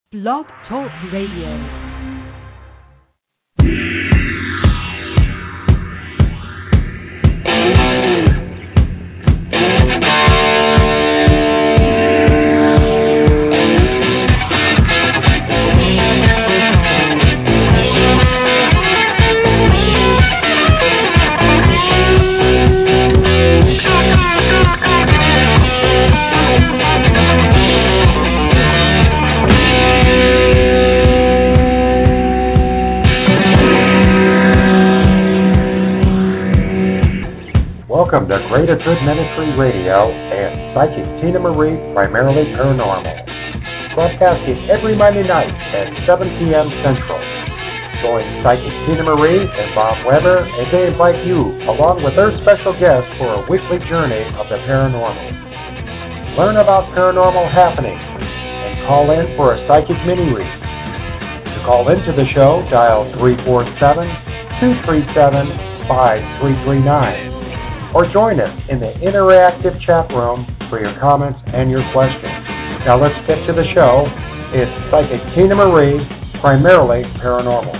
Blog Talk Radio. Welcome to Greater Good Ministry Radio and Psychic Tina Marie, primarily paranormal. Broadcasting every Monday night at 7 p.m. Central. Join Psychic Tina Marie and Bob Weber as they invite you, along with their special guests, for a weekly journey of the paranormal. Learn about paranormal happenings and call in for a psychic mini-read. To call into the show, dial 347-237-5339. Or join us in the interactive chat room for your comments and your questions. Now let's get to the show. It's Psychic Tina Marie, primarily paranormal.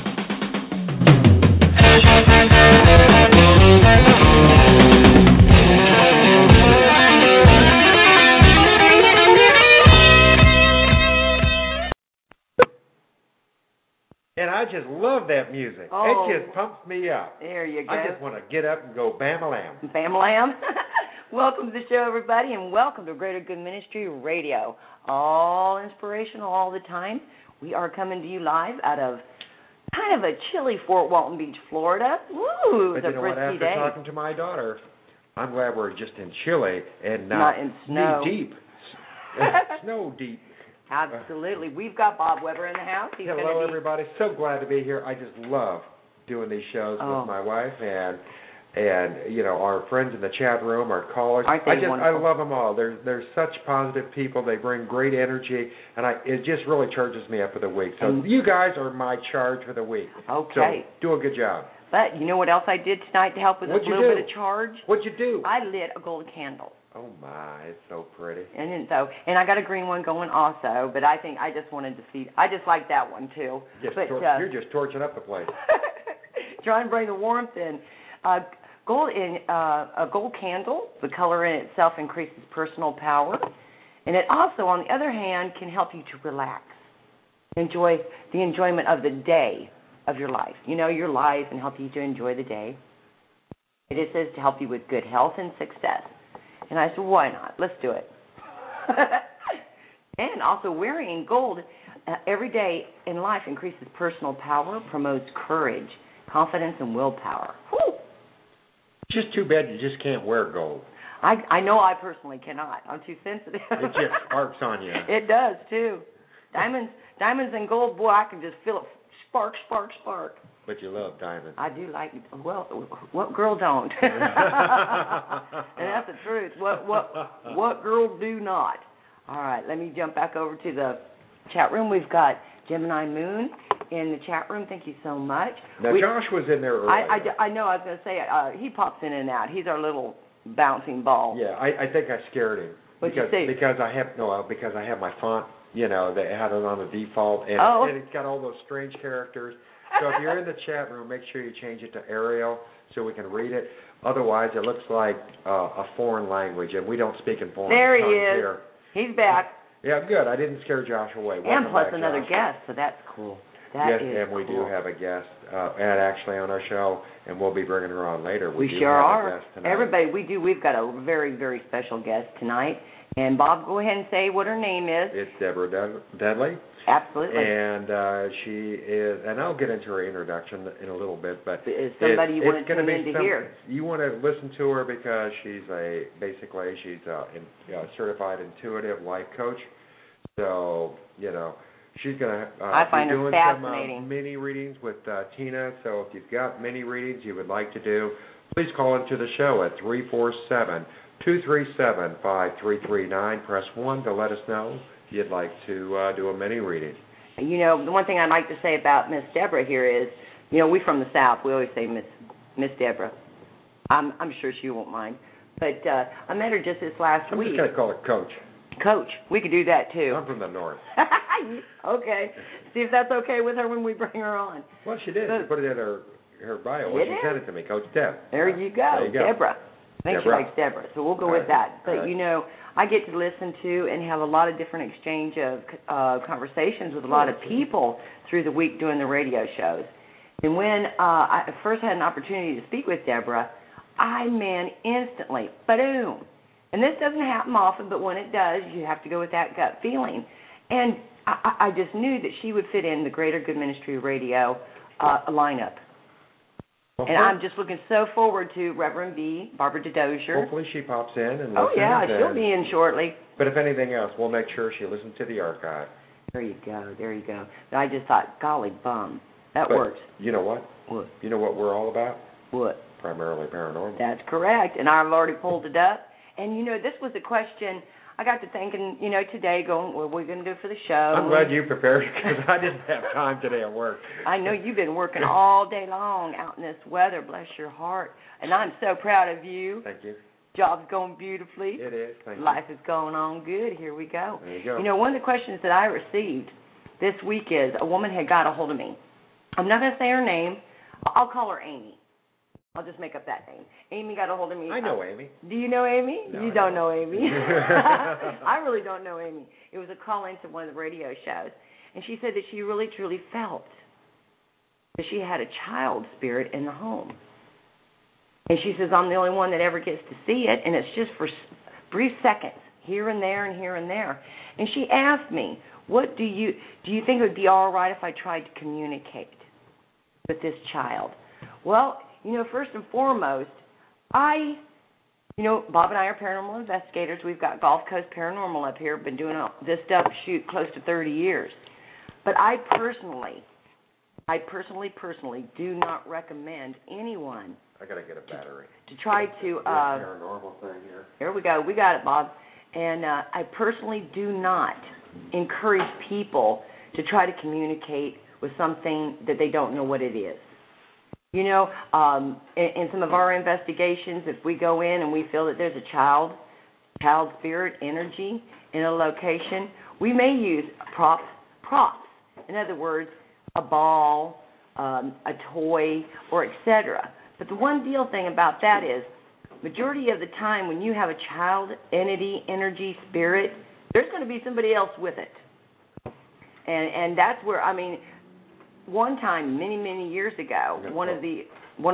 And I just love that music. Oh, it just pumps me up. There you go. I just want to get up and go bam-a-lam. Bam-a-lam. Welcome to the show, everybody, and welcome to Greater Good Ministry Radio. All inspirational all the time. We are coming to you live out of kind of a chilly Fort Walton Beach, Florida. Woo, but it's a you know what, after day. talking to my daughter, I'm glad we're just in Chile and not in snow. Knee-deep. Snow deep. Absolutely. We've got Bob Weber in the house. Hello, everybody. So glad to be here. I just love doing these shows with my wife and you know, our friends in the chat room, our callers. Aren't they wonderful? I love them all. They're such positive people. They bring great energy, and it just really charges me up for the week. So you guys are my charge for the week. Okay. So do a good job. But you know what else I did tonight to help with a little bit of charge? What'd you do? I lit a gold candle. Oh my, it's so pretty. And I got a green one going also, but I think I just wanted to see. I just like that one too. You're just torching up the place. Trying to bring the warmth in. A gold candle, the color in itself increases personal power, and it also, on the other hand, can help you to relax, enjoy the enjoyment of the day of your life. You know, your life, and help you to enjoy the day. It says to help you with good health and success. And I said, why not? Let's do it. And also, wearing gold every day in life increases personal power, promotes courage, confidence, and willpower. Whew. It's just too bad you just can't wear gold. I know I personally cannot. I'm too sensitive. It just arcs on you. It does, too. Diamonds and gold, boy, I can just feel it spark, spark, spark. But you love diamonds. I do like it. Well, what girl don't? And that's the truth. What girl do not? All right, let me jump back over to the chat room. We've got Gemini Moon in the chat room. Thank you so much. Now, Josh was in there earlier. I know. I was going to say, he pops in and out. He's our little bouncing ball. Yeah, I think I scared him. What'd you say? Because I have my font, you know, they had it on the default, and it's got all those strange characters. So if you're in the chat room, make sure you change it to Arial so we can read it. Otherwise, it looks like a foreign language, and we don't speak in foreign There he tongues is. here. He's back. Yeah, good. I didn't scare Josh away. And plus another Josh. guest, so that's cool. Yes, and we do have a guest, and actually on our show, and we'll be bringing her on later. We do sure have are. A guest tonight. Everybody, we've got a very, very special guest tonight. And Bob, go ahead and say what her name is. It's Deborah Dudley. Absolutely. And she is, and I'll get into her intuition in a little bit, but is somebody you want to tune in to hear. You want to listen to her because she's a certified intuitive life coach. So, you know, she's going to be doing some mini readings with Tina. So if you've got mini readings you would like to do, please call into the show at 347-237-5339. Press 1 to let us know if you'd like to do a mini reading. You know, the one thing I'd like to say about Miss Deborah here is, you know, we from the South, we always say Miss Deborah. I'm sure she won't mind. But I met her just this last week. I'm just going to call her Coach. Coach. We could do that, too. I'm from the North. Okay. See if that's okay with her when we bring her on. Well, she did. She put it in her bio when she sent it to me, Coach Deb. There you go. Deborah. I think she likes Deborah, so we'll go with that. But, I get to listen to and have a lot of different exchange of conversations with a lot of people through the week doing the radio shows. And when I first had an opportunity to speak with Deborah, instantly, boom. And this doesn't happen often, but when it does, you have to go with that gut feeling. And I just knew that she would fit in the Greater Good Ministry Radio lineup. And I'm just looking so forward to Reverend B, Barbara DeDozier. Hopefully she pops in and listens. Oh, yeah, she'll be in shortly. But if anything else, we'll make sure she listens to the archive. There you go. But I just thought, golly bum, that works. You know what? What? You know what we're all about? What? Primarily paranormal. That's correct, and I've already pulled it up. And, this was a question I got to thinking, today going, what are we going to do for the show? I'm glad you prepared because I didn't have time today at work. I know you've been working all day long out in this weather, bless your heart. And I'm so proud of you. Thank you. Job's going beautifully. It is, thank you. Life is going on good. Here we go. There you go. One of the questions that I received this week is a woman had got a hold of me. I'm not going to say her name. I'll call her Amy. I'll just make up that name. Amy got a hold of me. I know Amy. Do you know Amy? No, you don't know Amy. I really don't know Amy. It was a call into one of the radio shows. And she said that she really, truly felt that she had a child spirit in the home. And she says, I'm the only one that ever gets to see it, and it's just for brief seconds, here and there and here and there. And she asked me, what do you think it would be all right if I tried to communicate with this child? Well, first and foremost, Bob and I are paranormal investigators. We've got Gulf Coast Paranormal up here. Been doing this stuff, close to 30 years. But I personally do not recommend anyone. I got to get a battery. To try to. Paranormal thing here. Here we go. We got it, Bob. And I personally do not encourage people to try to communicate with something that they don't know what it is. In some of our investigations, if we go in and we feel that there's a child spirit energy in a location, we may use props. In other words, a ball, a toy, or etc. But the one deal thing about that is, majority of the time when you have a child entity, energy, spirit, there's going to be somebody else with it. And that's where, one time, many, many years ago, one of the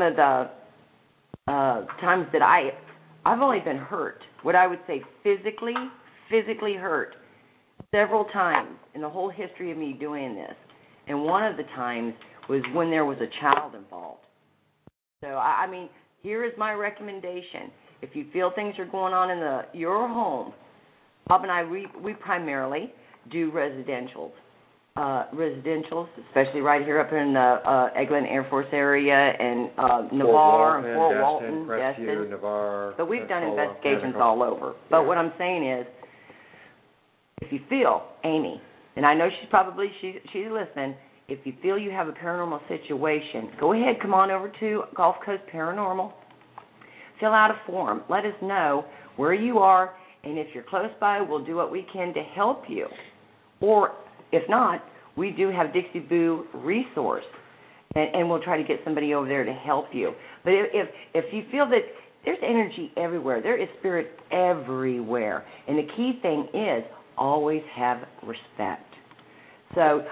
times that I've only been hurt, what I would say physically hurt, several times in the whole history of me doing this. And one of the times was when there was a child involved. So, here is my recommendation. If you feel things are going on in your home, Bob and I, we primarily do residentials, especially right here up in the Eglin Air Force area and Navarre and Fort Walton, Crestview, Navarre. But we've done investigations all over. But what I'm saying is, if you feel, Amy, and I know she's listening, if you feel you have a paranormal situation, go ahead, come on over to Gulf Coast Paranormal, fill out a form, let us know where you are, and if you're close by, we'll do what we can to help you. Or if not, we do have Dixie Boo resource, and we'll try to get somebody over there to help you. But if you feel that there's energy everywhere, there is spirit everywhere, and the key thing is always have respect. So,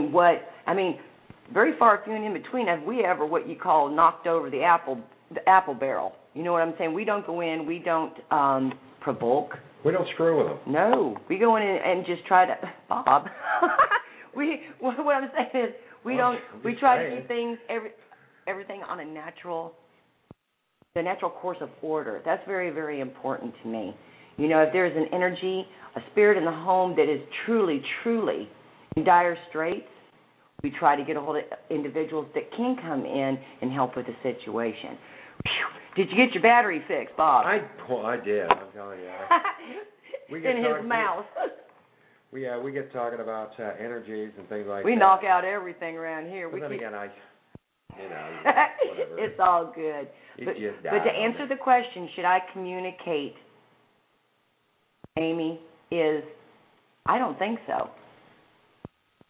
very far few and in between, have we ever what you call knocked over the apple barrel? You know what I'm saying? We don't go in, we don't provoke. We don't screw with them. No, we go in and just try to, Bob. What I'm saying is we try to do things, everything on the natural course of order. That's very, very important to me. If there's an energy, a spirit in the home that is truly, truly in dire straits, we try to get a hold of individuals that can come in and help with the situation. Whew. Did you get your battery fixed, Bob? I did. I'm telling you. We get in his mouth. We get talking about energies and things like that. We knock out everything around here. But then again, whatever. It's all good. But to answer the question, should I communicate, Amy, I don't think so.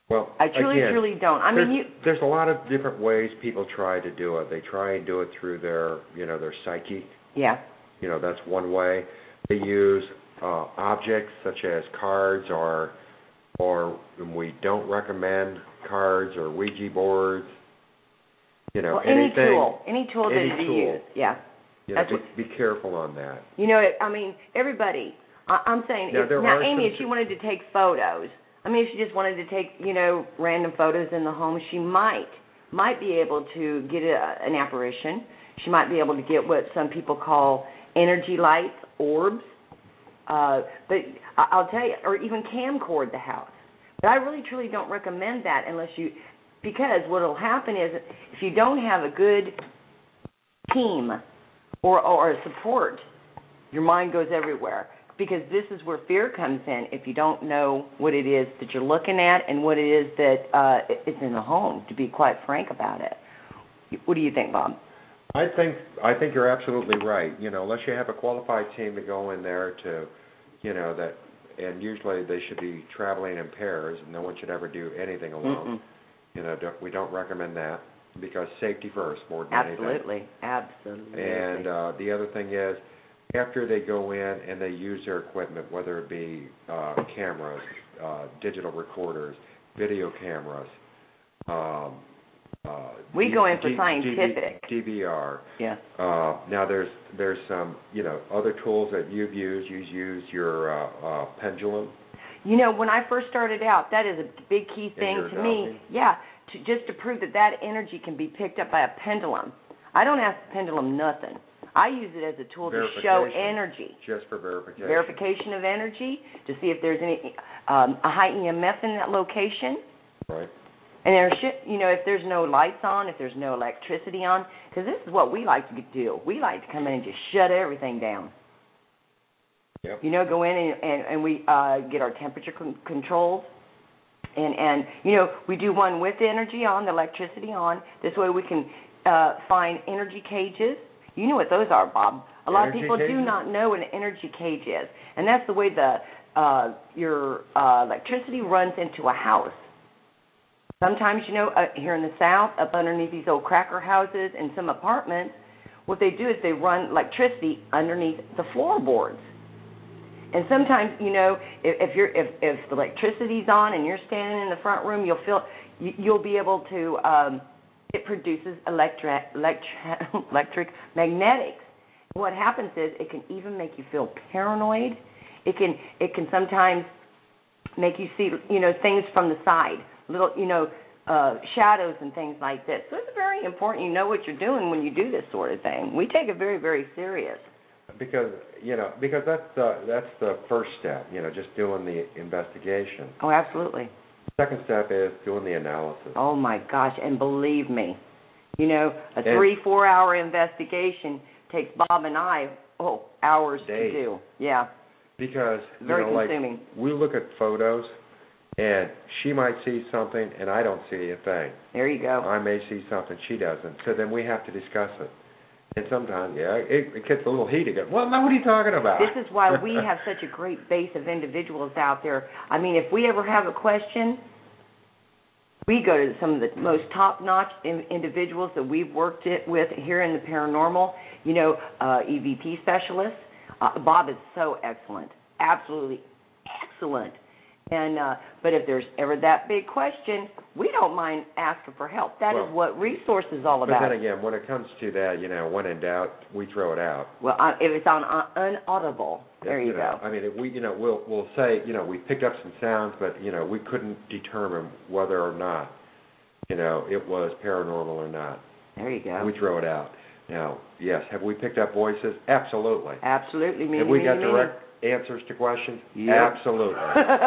Well, I truly, again, truly don't. I mean, there's a lot of different ways people try to do it. They try and do it through their psyche. Yeah. That's one way. They use objects such as cards, or we don't recommend cards or Ouija boards. Well, anything. any tool that you use. Yeah. Be careful on that. I mean, everybody. I'm saying, now Amy, if she wanted to take photos, if she just wanted to take, random photos in the home, she might be able to get an apparition. She might be able to get what some people call energy lights, orbs. But I'll tell you, or even camcord the house. But I really, truly don't recommend that because what will happen is if you don't have a good team or support, your mind goes everywhere. Because this is where fear comes in if you don't know what it is that you're looking at and what it is that is in the home, to be quite frank about it. What do you think, Bob? I think you're absolutely right. Unless you have a qualified team to go in there to, and usually they should be traveling in pairs, and no one should ever do anything alone. We don't recommend that because safety first more than anything. Absolutely. And the other thing is, after they go in and they use their equipment, whether it be cameras, digital recorders, video cameras, we go in for scientific DVR. Yeah. Now there's some other tools that you've used. You use your pendulum. When I first started out, that is a big key thing to me. Yeah, just to prove that energy can be picked up by a pendulum. I don't ask the pendulum nothing. I use it as a tool to show energy. Just for verification. Verification of energy, to see if there's any a high EMF in that location. Right. And if there's no lights on, if there's no electricity on, because this is what we like to do. We like to come in and just shut everything down. Yep. Go in and we get our temperature controls. And we do one with the energy on, the electricity on. This way we can find energy cages. You know what those are, Bob. A lot of people do not know what an energy cage is. And that's the way your electricity runs into a house. Sometimes, here in the South, up underneath these old cracker houses and some apartments, what they do is they run electricity underneath the floorboards. And sometimes, if the electricity's on and you're standing in the front room, you'll be able to. It produces electric magnetics. What happens is it can even make you feel paranoid. It can sometimes make you see things from the side, little shadows and things like this. So it's very important you know what you're doing when you do this sort of thing. We take it very, very serious. Because that's the first step, just doing the investigation. Oh, absolutely. Second step is doing the analysis. Oh my gosh, and believe me, a 3-4 hour investigation takes Bob and I hours days. to do. Yeah. Because very consuming. We look at photos, and she might see something, and I don't see a thing. There you go. I may see something she doesn't. So then we have to discuss it. And sometimes, it gets a little heated. Well, now what are you talking about? This is why we have such a great base of individuals out there. I mean, if we ever have a question, we go to some of the most top-notch individuals that we've worked with here in the paranormal, EVP specialists. Bob is so excellent, absolutely excellent. And but if there's ever that big question, we don't mind asking for help. That is what resource is all about. But then again, when it comes to that, when in doubt, we throw it out. Well, if it's on unaudible, there you go. I mean, if we, we'll say, we picked up some sounds, but we couldn't determine whether or not, it was paranormal or not. There you go. We throw it out. Now, yes, have we picked up voices? Absolutely. Absolutely. Have we got direct answers to questions? Yep. Absolutely.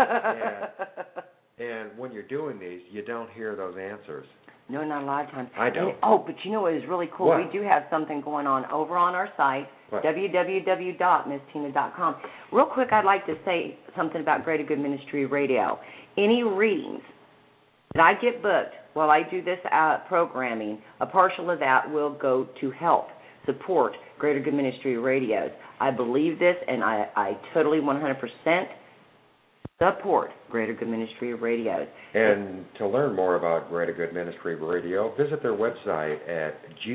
And when you're doing these, you don't hear those answers. No, not a lot of times. I don't. But you know what is really cool? What? We do have something going on over on our site, www.MissTina.com. Real quick, I'd like to say something about Greater Good Ministry Radio. Any readings that I get booked while I do this programming, a partial of that will go to help support Greater Good Ministry Radios. I believe this, and I totally 100% support Greater Good Ministry Radio. And to learn more about Greater Good Ministry Radio, visit their website at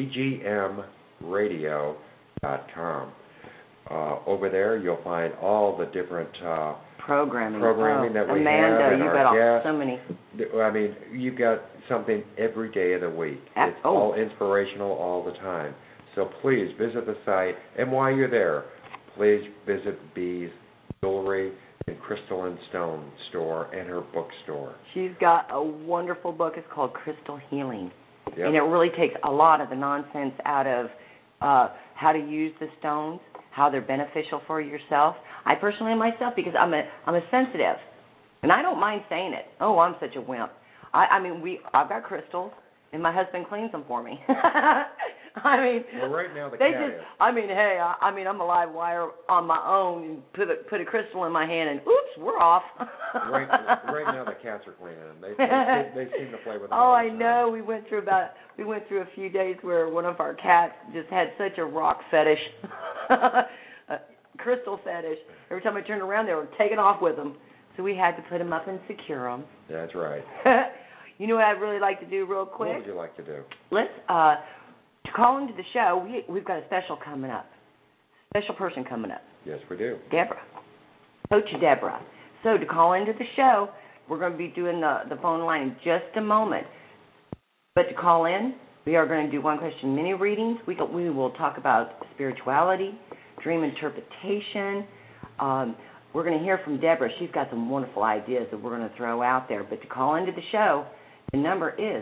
ggmradio.com. Over there, you'll find all the different programming that we Amanda, have. And you've our got guests. so many. I mean, you've got something every day of the week. It's all inspirational all the time. So please visit the site. And while you're there, please visit Bee's Jewelry and Crystal and Stone store and her bookstore. She's got a wonderful book. It's called Crystal Healing. Yep. And it really takes a lot of the nonsense out of how to use the stones, how they're beneficial for yourself. I personally myself, because I'm a sensitive, and I don't mind saying it. Oh, I'm such a wimp. I've got crystals, and my husband cleans them for me. I mean, well, right now the they cat just. is. I'm a live wire on my own, and put a crystal in my hand, and oops, we're off. right now the cats are cleaning them. They seem to play with them. Oh, I know. We went through a few days where one of our cats just had such a rock fetish, a crystal fetish. Every time I turned around, they were taken off with them. So we had to put them up and secure them. That's right. You know what I'd really like to do real quick? What would you like to do? Let's to call into the show. We've got a special coming up. Special person coming up. Yes, we do. Deborah. Coach Deborah. So to call into the show, we're going to be doing the phone line in just a moment. But to call in, we are going to do one-question mini readings. We will talk about spirituality, dream interpretation. We're going to hear from Deborah. She's got some wonderful ideas that we're going to throw out there. But to call into the show, the number is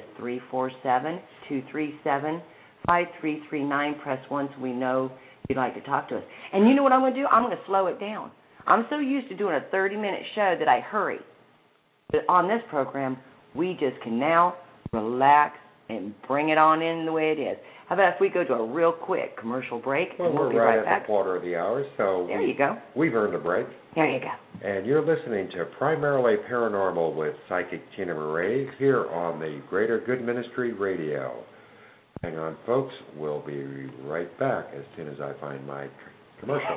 347-237-5339. Press 1 so we know you'd like to talk to us. And you know what I'm going to do? I'm going to slow it down. I'm so used to doing a 30-minute show that I hurry. But on this program, we just can now relax and bring it on in the way it is. How about if we go to a real quick commercial break? Well, and we'll be we're right right at back. the quarter of the hour, so There you go. We've earned a break. There you go. And you're listening to Primarily Paranormal with Psychic Tina Marie here on the Greater Good Ministry Radio. Hang on, folks. We'll be right back as soon as I find my commercial.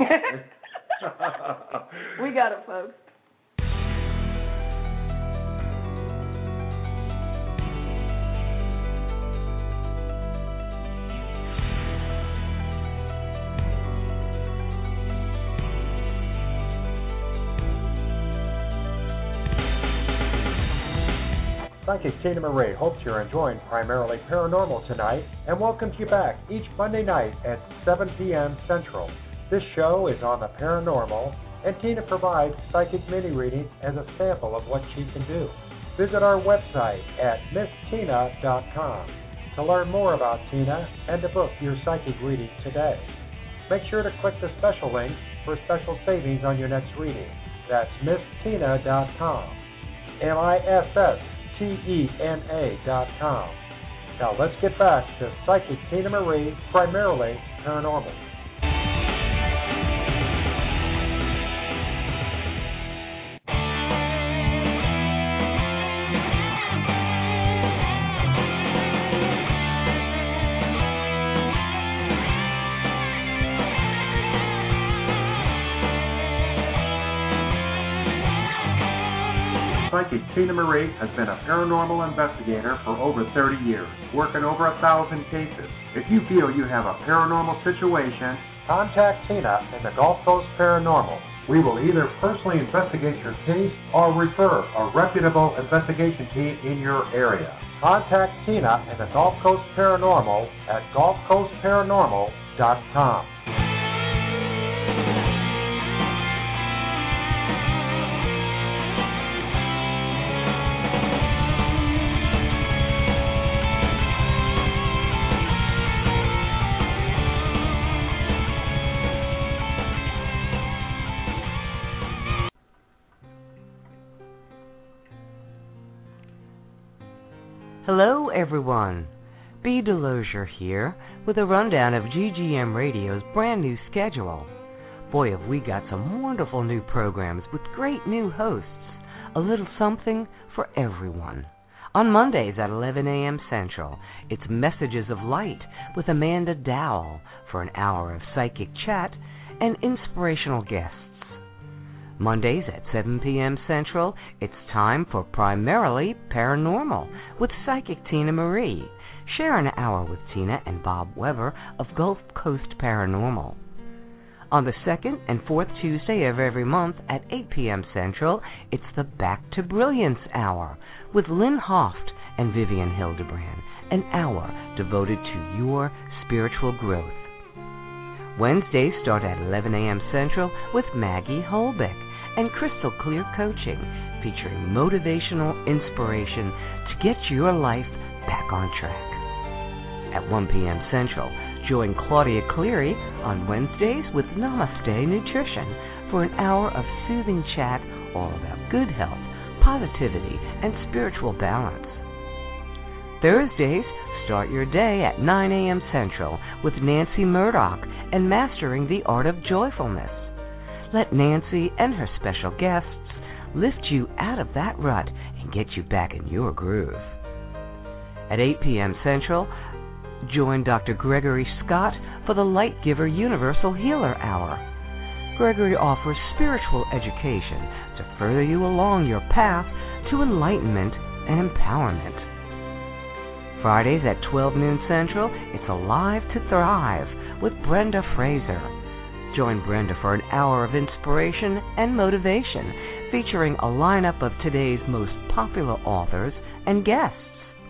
We got it, folks. Psychic Tina Marie hopes you're enjoying Primarily Paranormal tonight and welcomes you back each Monday night at 7 p.m. Central. This show is on the paranormal, and Tina provides psychic mini-readings as a sample of what she can do. Visit our website at MissTina.com to learn more about Tina and to book your psychic reading today. Make sure to click the special link for special savings on your next reading. That's MissTina.com. MissTena.com. Now let's get back to Psychic Tina Marie, Primarily Paranormal. Psychic Tina Marie has been a paranormal investigator for over 30 years, working over 1,000 cases. If you feel you have a paranormal situation, contact Tina in the Gulf Coast Paranormal. We will either personally investigate your case or refer a reputable investigation team in your area. Contact Tina in the Gulf Coast Paranormal at GulfCoastParanormal.com. Hello, everyone. B. Delosier here with a rundown of GGM Radio's brand new schedule. Boy, have we got some wonderful new programs with great new hosts. A little something for everyone. On Mondays at 11 a.m. Central, it's Messages of Light with Amanda Dowell for an hour of psychic chat and inspirational guests. Mondays at 7 p.m. Central, it's time for Primarily Paranormal with Psychic Tina Marie. Share an hour with Tina and Bob Weber of Gulf Coast Paranormal. On the second and fourth Tuesday of every month at 8 p.m. Central, it's the Back to Brilliance Hour with Lynn Hoft and Vivian Hildebrand, an hour devoted to your spiritual growth. Wednesdays start at 11 a.m. Central with Maggie Holbeck and Crystal Clear Coaching, featuring motivational inspiration to get your life back on track. At 1 p.m. Central, join Claudia Cleary on Wednesdays with Namaste Nutrition for an hour of soothing chat all about good health, positivity, and spiritual balance. Thursdays, start your day at 9 a.m. Central with Nancy Murdoch and Mastering the Art of Joyfulness. Let Nancy and her special guests lift you out of that rut and get you back in your groove. At 8 p.m. Central, join Dr. Gregory Scott for the Light Giver Universal Healer Hour. Gregory offers spiritual education to further you along your path to enlightenment and empowerment. Fridays at 12 noon Central, it's Alive to Thrive with Brenda Fraser. Join Brenda for an hour of inspiration and motivation, featuring a lineup of today's most popular authors and guests.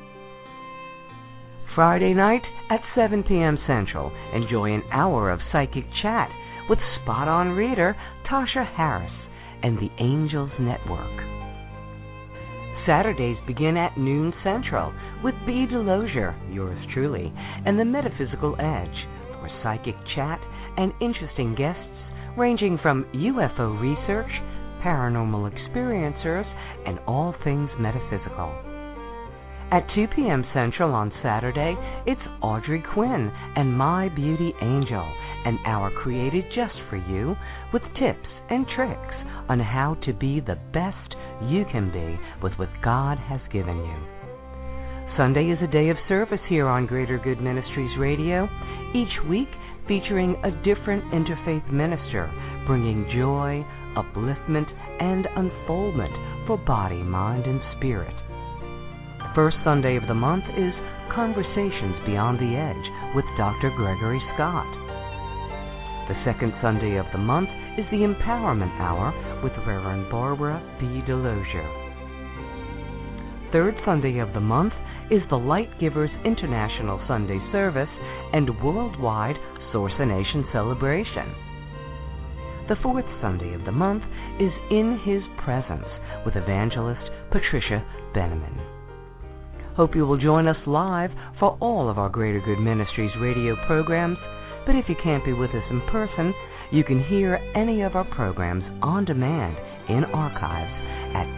Friday night at 7 p.m. Central, enjoy an hour of psychic chat with spot-on reader Tasha Harris and the Angels Network. Saturdays begin at noon Central with B. Delosier, yours truly, and the Metaphysical Edge for psychic chat and interesting guests ranging from UFO research, paranormal experiencers, and all things metaphysical. At 2 p.m. Central on Saturday, it's Audrey Quinn and My Beauty Angel, an hour created just for you with tips and tricks on how to be the best you can be with what God has given you. Sunday is a day of service here on Greater Good Ministries Radio, each week featuring a different interfaith minister, bringing joy, upliftment, and unfoldment for body, mind, and spirit. The first Sunday of the month is Conversations Beyond the Edge with Dr. Gregory Scott. The second Sunday of the month is the Empowerment Hour with Reverend Barbara B. Delosier. Third Sunday of the month is the Light Givers International Sunday Service and Worldwide Source-a-Nation Celebration. The fourth Sunday of the month is In His Presence with Evangelist Patricia Benneman. Hope you will join us live for all of our Greater Good Ministries radio programs, but if you can't be with us in person, you can hear any of our programs on demand in archives at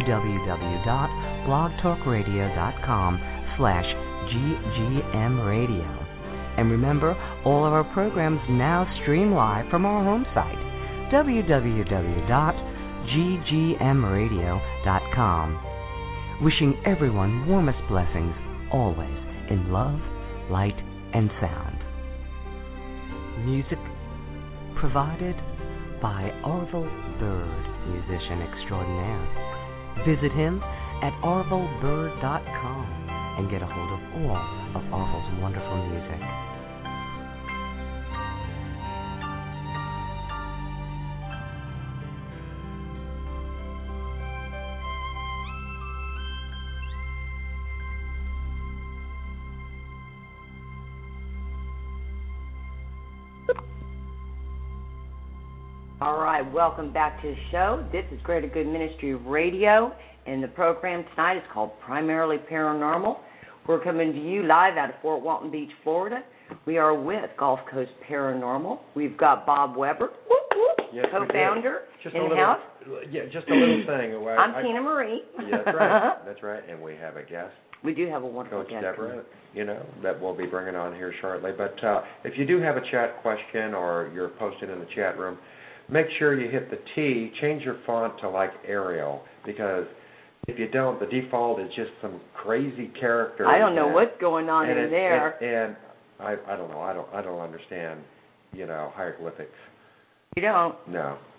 www.blogtalkradio.com/ggmradio. And remember, all of our programs now stream live from our home site, www.ggmradio.com. Wishing everyone warmest blessings, always, in love, light, and sound. Music provided by Orville Bird, musician extraordinaire. Visit him at orvillebird.com and get a hold of all of Orville's wonderful music. All right, welcome back to the show. This is Greater Good Ministry Radio, and the program tonight is called Primarily Paranormal. We're coming to you live out of Fort Walton Beach, Florida. We are with Gulf Coast Paranormal. We've got Bob Weber, yes, co-founder, in-house. Yeah, just a little thing. I'm Tina Marie. That's right. That's right. And we have a guest. We do have a wonderful Coach guest. Deborah, that we'll be bringing on here shortly. But if you do have a chat question or you're posting in the chat room, make sure you hit the T, change your font to like Arial, because if you don't, the default is just some crazy character. I don't know what's going on in there. And I don't know. I don't understand, hieroglyphics. You don't? No. But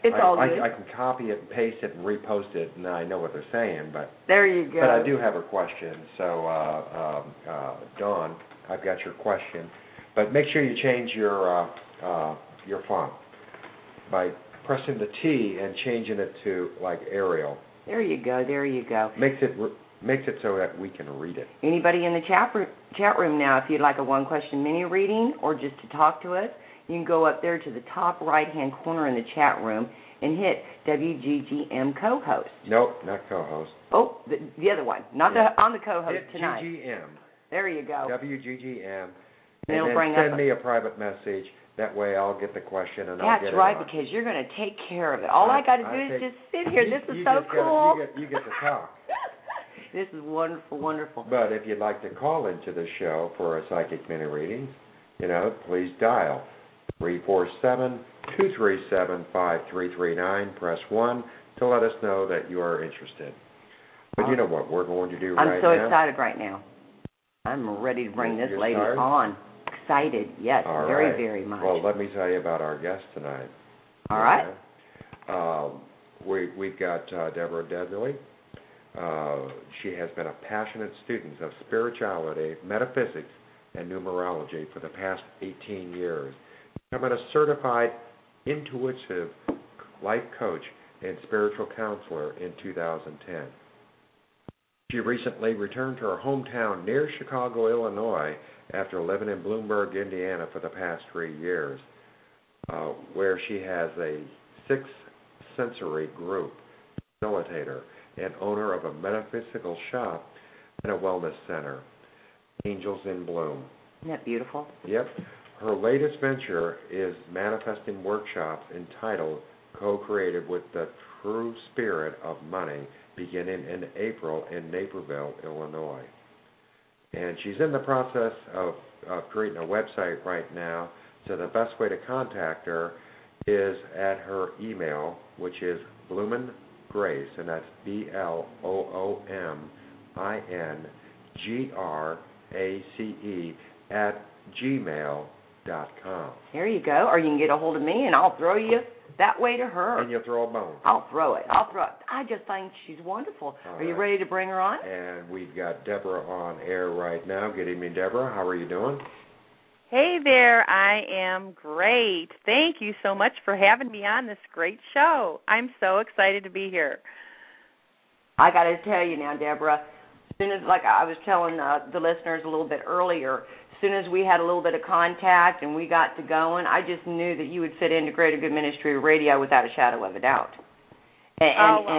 It's all good. I can copy it and paste it and repost it, and I know what they're saying. But there you go. But I do have a question. So, Dawn, I've got your question. But make sure you change your font by pressing the T and changing it to like Arial. There you go. There you go. Makes it so that we can read it. Anybody in the chat room now, if you'd like a one-question mini reading or just to talk to us, you can go up there to the top right-hand corner in the chat room and hit WGGM co-host. Nope, not co-host. Oh, the other one, not on the co-host hit tonight. GGM. There you go. WGGM. And then send me a private message. That way I'll get the question and I'll get it. That's right, because you're going to take care of it. All I got to do is just sit here. This is so cool. You get to talk. This is wonderful, wonderful. But if you'd like to call into the show for a psychic mini reading, please dial 347-237-5339. Press 1 to let us know that you are interested. But you know what we're going to do right now? I'm so excited right now. I'm ready to bring this lady on. Excited, yes, all very, right. very much. Well, let me tell you about our guest tonight. All right. We've got Deborah Dudley. She has been a passionate student of spirituality, metaphysics, and numerology for the past 18 years. Becoming a certified intuitive life coach and spiritual counselor in 2010. She recently returned to her hometown near Chicago, Illinois, after living in Bloomberg, Indiana for the past 3 years, where she has a six-sensory group facilitator and owner of a metaphysical shop and a wellness center, Angels in Bloom. Isn't that beautiful? Yep. Her latest venture is manifesting workshops entitled Co-Created with the True Spirit of Money, beginning in April in Naperville, Illinois. And she's in the process of creating a website right now, so the best way to contact her is at her email, which is Bloomin Grace, and that's BLOOMINGRACE @gmail.com. There you go. Or you can get a hold of me, and I'll throw you that way to her. And you'll throw a bone. I'll throw it. I just think she's wonderful. Are you ready to bring her on? And we've got Deborah on air right now. Good evening, Deborah. How are you doing? Hey there. I am great. Thank you so much for having me on this great show. I'm so excited to be here. I got to tell you now, Deborah, as soon as, like I was telling the listeners a little bit earlier, as soon as we had a little bit of contact and we got to going, I just knew that you would fit into Greater Good Ministry Radio without a shadow of a doubt. I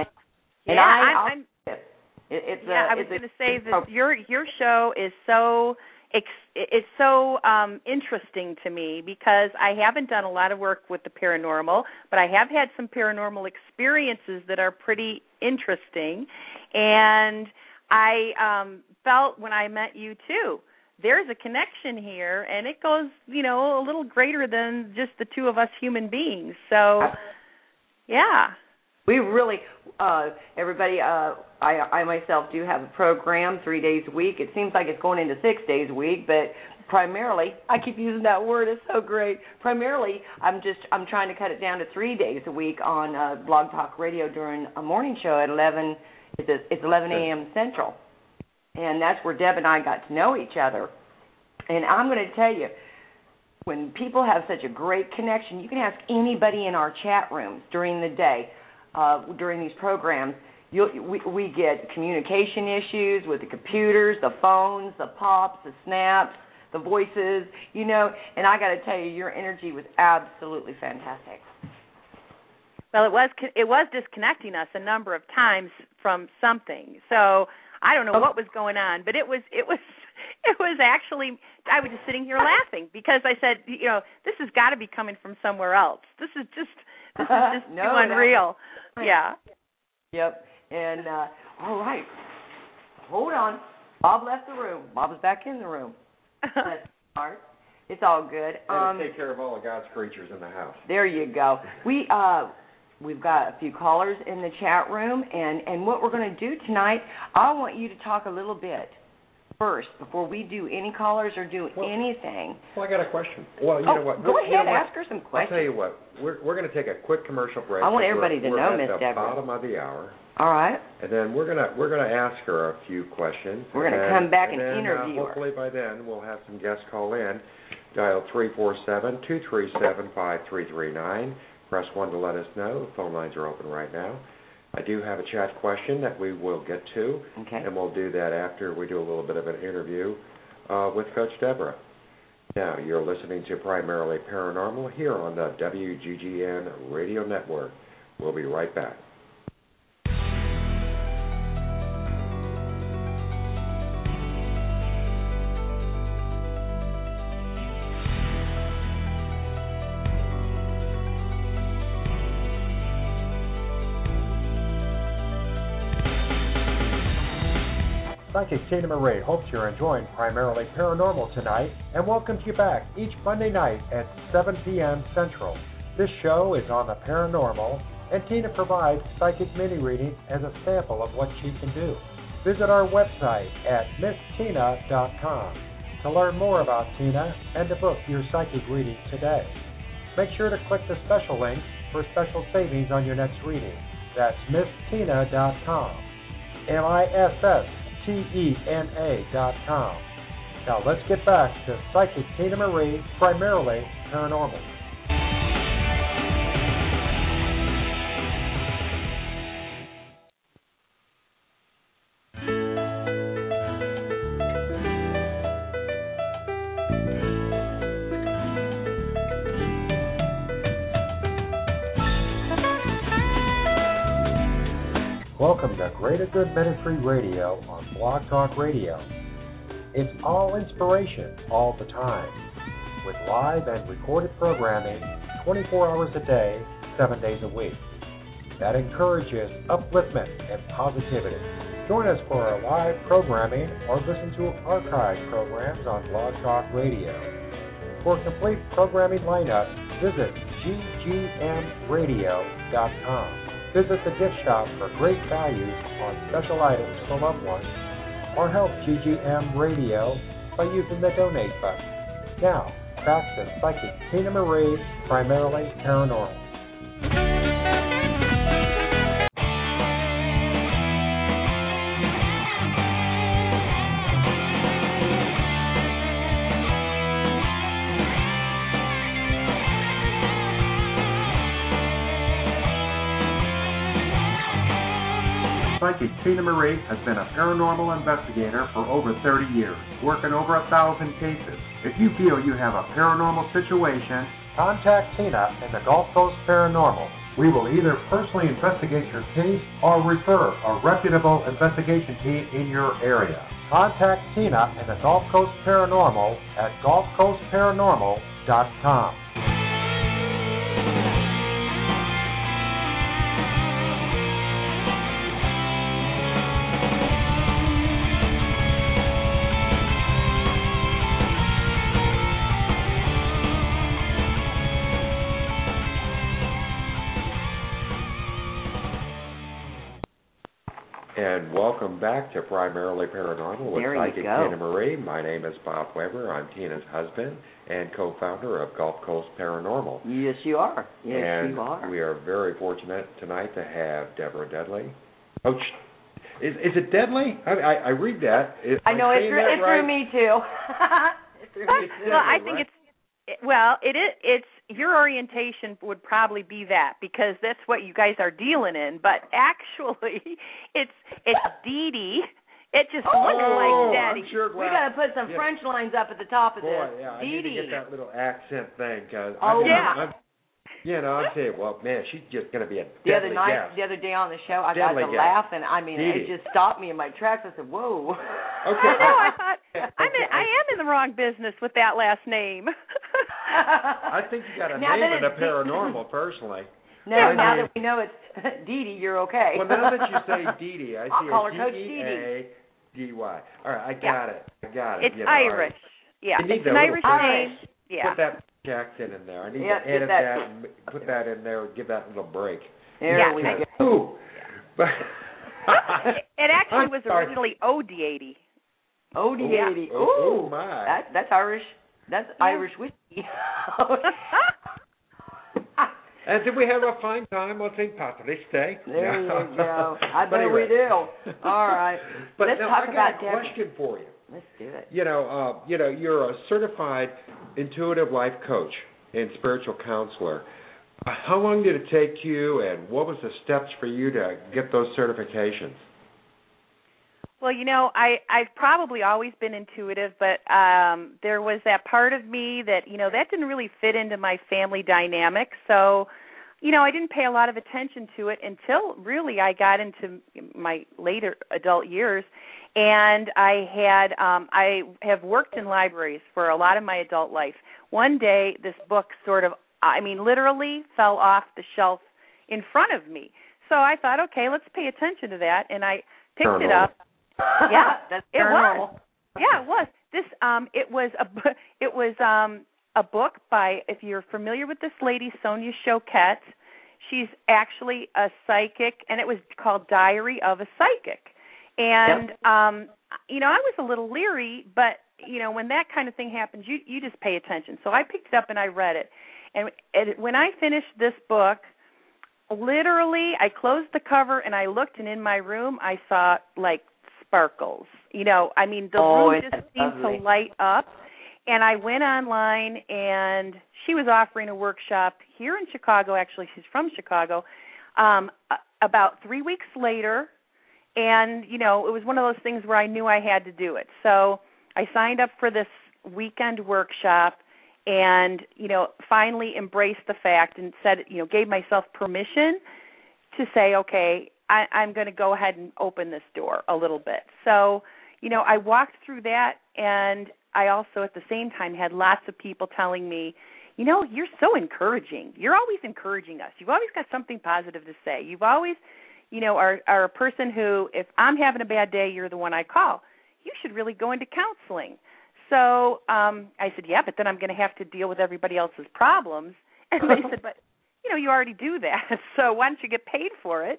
was going to say that your show is so interesting to me because I haven't done a lot of work with the paranormal, but I have had some paranormal experiences that are pretty interesting, and I felt when I met you too, there's a connection here, and it goes, a little greater than just the two of us human beings. So, yeah. We really, everybody, I myself do have a program 3 days a week. It seems like it's going into 6 days a week, but primarily, I keep using that word, it's so great. Primarily, I'm trying to cut it down to 3 days a week on Blog Talk Radio during a morning show at 11 a.m. Central. And that's where Deb and I got to know each other. And I'm going to tell you, when people have such a great connection, you can ask anybody in our chat rooms during the day, during these programs. We get communication issues with the computers, the phones, the pops, the snaps, the voices, and I got to tell you, your energy was absolutely fantastic. Well, it was disconnecting us a number of times from something. So I don't know what was going on, but it was actually, I was just sitting here laughing because I said, this has got to be coming from somewhere else. This is just too unreal. Yeah. Yep. And all right, hold on. Bob left the room. Bob's back in the room. That's smart. It's all good. Take care of all of God's creatures in the house. There you go. We've got a few callers in the chat room, and what we're going to do tonight, I want you to talk a little bit first before we do any callers or do anything. Well, I got a question. Well, you know what? Go ahead, ask her some questions. I'll tell you what. We're going to take a quick commercial break. I want everybody to know, Miss Deborah. Deborah. We're at the bottom of the hour. All right. And then we're gonna ask her a few questions. We're going to come back and interview her. Hopefully by then we'll have some guests call in. Dial 347-237-5339. Press 1 to let us know. The phone lines are open right now. I do have a chat question that we will get to, and we'll do that after we do a little bit of an interview with Coach Deborah. Now, you're listening to Primarily Paranormal here on the WGGN Radio Network. We'll be right back. Psychic Tina Marie hopes you're enjoying Primarily Paranormal tonight and welcomes you back each Monday night at 7 p.m. Central. This show is on the paranormal, and Tina provides psychic mini-readings as a sample of what she can do. Visit our website at MissTina.com to learn more about Tina and to book your psychic reading today. Make sure to click the special link for special savings on your next reading. That's MissTina.com. MissTina.com. Now let's get back to Psychic Tina Marie, Primarily Paranormal. Welcome to Greater Good Ministry Radio on Blog Talk Radio. It's all inspiration all the time, with live and recorded programming 24 hours a day, 7 days a week. That encourages upliftment and positivity. Join us for our live programming or listen to archive programs on Blog Talk Radio. For a complete programming lineup, visit ggmradio.com. Visit the gift shop for great values on special items for loved ones, or help GGM Radio by using the donate button. Now, back to Psychic Tina Marie, Primarily Paranormal. Psychic Tina Marie has been a paranormal investigator for over 30 years, working over 1,000 cases. If you feel you have a paranormal situation, contact Tina in the Gulf Coast Paranormal. We will either personally investigate your case or refer a reputable investigation team in your area. Contact Tina in the Gulf Coast Paranormal at gulfcoastparanormal.com. And welcome back to Primarily Paranormal with Psychic Tina Marie. My name is Bob Weber. I'm Tina's husband and co-founder of Gulf Coast Paranormal. Yes, you are. Yes, you are. And we are very fortunate tonight to have Deborah Dudley. Oh, is it Dudley? I read that. I know, it threw me too. Well, I think it's your orientation would probably be that, because that's what you guys are dealing in. But actually, it's Dee Dee. It just looks like Daddy. I'm sure we got to put some French lines up at the top of this. Yeah, I Dee need Dee. to get that little accent thing. I'm saying, well, man, she's just going to be a the deadly guest. The other day on the show, I got to laugh, and it just stopped me in my tracks. I said, whoa. Okay. I thought, I am in the wrong business with that last name. I think you got to name it a paranormal, personally. No, now that we know it's Dee Dee, you're okay. Well, now that you say Dee Dee, I see call her Coach D-E-A-D-Y. All right, I got it. It's Irish. Yeah, it's an Irish name. Yeah. Put that accent in there. I need to edit that and put that in there and give that little break. There we go. But it actually was originally OD80. OD80. Oh my. That's Irish. That's Irish whiskey. And did we have a fine time on St. Patrick's Day? There you go. I bet we do. All right. But let's now talk I got about a question for you. Let's do it. You're a certified intuitive life coach and spiritual counselor. How long did it take you, and what was the steps for you to get those certifications? Well, I've probably always been intuitive, but there was that part of me that, that didn't really fit into my family dynamic. So, I didn't pay a lot of attention to it until really I got into my later adult years. And I have worked in libraries for a lot of my adult life. One day, this book literally fell off the shelf in front of me. So I thought, okay, let's pay attention to that. And I picked it up. Yeah, that's it paranormal. was. Yeah, it was. It was a book by, if you're familiar with this lady, Sonia Choquette. She's actually a psychic, and it was called Diary of a Psychic. And I was a little leery, but when that kind of thing happens, you just pay attention. So I picked it up and I read it. And when I finished this book, literally, I closed the cover and I looked, and in my room, I saw like sparkles. The room just seemed to light up. And I went online, and she was offering a workshop here in Chicago. Actually, she's from Chicago. About 3 weeks later, and it was one of those things where I knew I had to do it. So I signed up for this weekend workshop, and finally embraced the fact and said, gave myself permission to say, okay, I'm going to go ahead and open this door a little bit. So, I walked through that, and I also at the same time had lots of people telling me, you're so encouraging. You're always encouraging us. You've always got something positive to say. You've always, are a person who, if I'm having a bad day, you're the one I call. You should really go into counseling. So I said, yeah, but then I'm going to have to deal with everybody else's problems. And they said, but, you already do that. So why don't you get paid for it?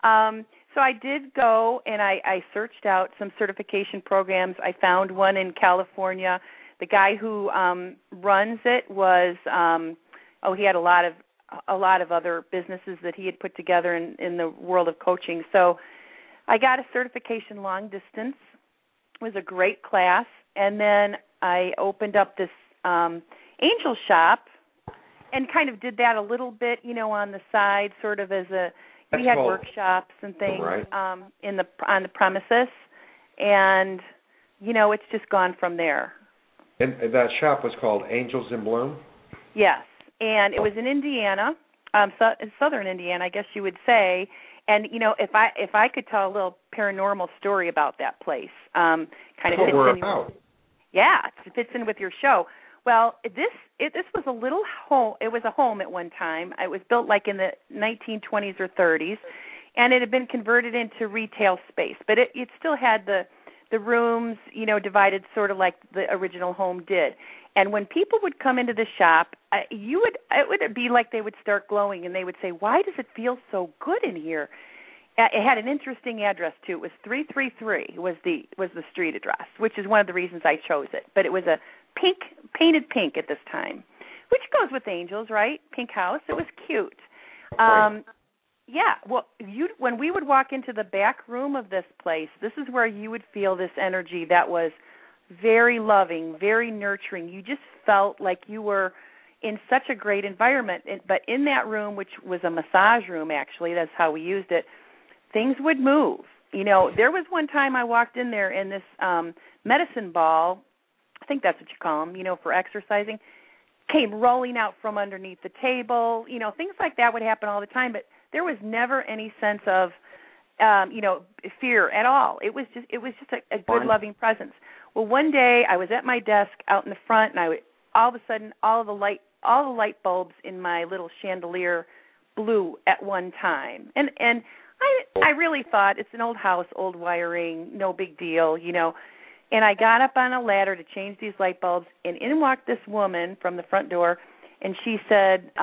So I did go, and I searched out some certification programs. I found one in California. The guy who runs it was, he had a lot of other businesses that he had put together in the world of coaching. So I got a certification long distance. It was a great class. And then I opened up this angel shop and kind of did that a little bit, on the side, sort of as we had workshops and things on the premises, and it's just gone from there. And that shop was called Angels in Bloom? Yes, and it was in Indiana, southern Indiana, I guess you would say. And if I could tell a little paranormal story about that place, kind of fits in. Yeah, it fits in with your show. Well, this was a little home. It was a home at one time. It was built like in the 1920s or 30s, and it had been converted into retail space. But it still had the rooms, divided sort of like the original home did. And when people would come into the shop, it would be like they would start glowing, and they would say, "Why does it feel so good in here?" It had an interesting address too. It was 333 was the street address, which is one of the reasons I chose it. But it was a painted pink at this time, which goes with angels, right? Pink house. It was cute. Yeah. Well, when we would walk into the back room of this place, this is where you would feel this energy that was very loving, very nurturing. You just felt like you were in such a great environment. But in that room, which was a massage room, actually, that's how we used it, things would move. There was one time I walked in there, and this medicine ball, I think that's what you call them, for exercising, came rolling out from underneath the table. Things like that would happen all the time, but there was never any sense of, fear at all. It was just a good, loving presence. Well, one day I was at my desk out in the front, and all of a sudden all the light bulbs in my little chandelier blew at one time, and I really thought it's an old house, old wiring, no big deal, And I got up on a ladder to change these light bulbs, and in walked this woman from the front door, and she said,